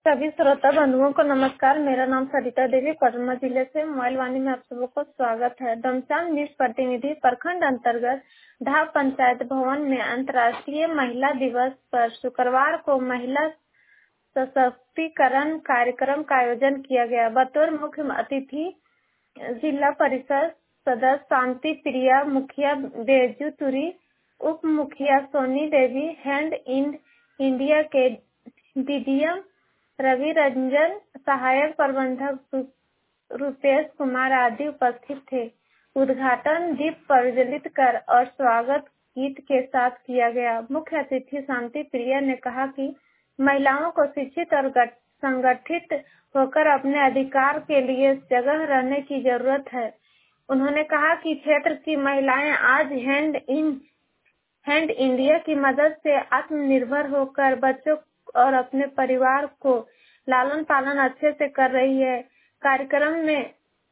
सभी श्रोता बंधुओं को नमस्कार। मेरा नाम सरिता देवी कोडरमा जिले से मोबाइल वाणी में आप सबों को स्वागत है। दमचान मिस प्रतिनिधि प्रखंड अंतर्गत ढाब पंचायत भवन में अंतर्राष्ट्रीय महिला दिवस पर शुक्रवार को महिला सशक्तिकरण कार्यक्रम का आयोजन किया गया। बतौर मुख्य अतिथि जिला परिषद सदस्य शांति प्रिया, मुखिया बेजू तुरी, उप मुखिया Soni Devi, hand in India के डीडीएम रवि रंजन, सहायक प्रबंधक रुपेश कुमार आदि उपस्थित थे। उद्घाटन दीप प्रज्वलित कर और स्वागत गीत के साथ किया गया। मुख्य अतिथि शांति प्रिया ने कहा कि महिलाओं को शिक्षित और संगठित होकर अपने अधिकार के लिए जगह रहने की जरूरत है। उन्होंने कहा कि क्षेत्र की महिलाएं आज हैंड इंडिया की मदद से आत्मनिर्भर होकर बच्चों और अपने परिवार को लालन पालन अच्छे से कर रही है। कार्यक्रम में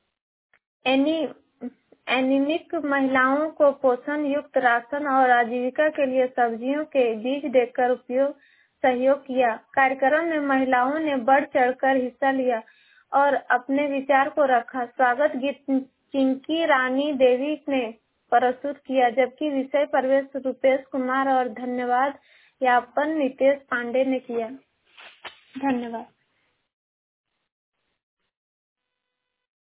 एनीमिक महिलाओं को पोषण युक्त राशन और आजीविका के लिए सब्जियों के बीज देकर सहयोग किया। कार्यक्रम में महिलाओं ने बढ़ चढ़कर हिस्सा लिया और अपने विचार को रखा। स्वागत गीत चिंकी रानी देवी ने प्रस्तुत किया, जबकि विषय प्रवेश रुपेश कुमार और धन्यवाद ज्ञापन नितेश पांडे ने किया। धन्यवाद।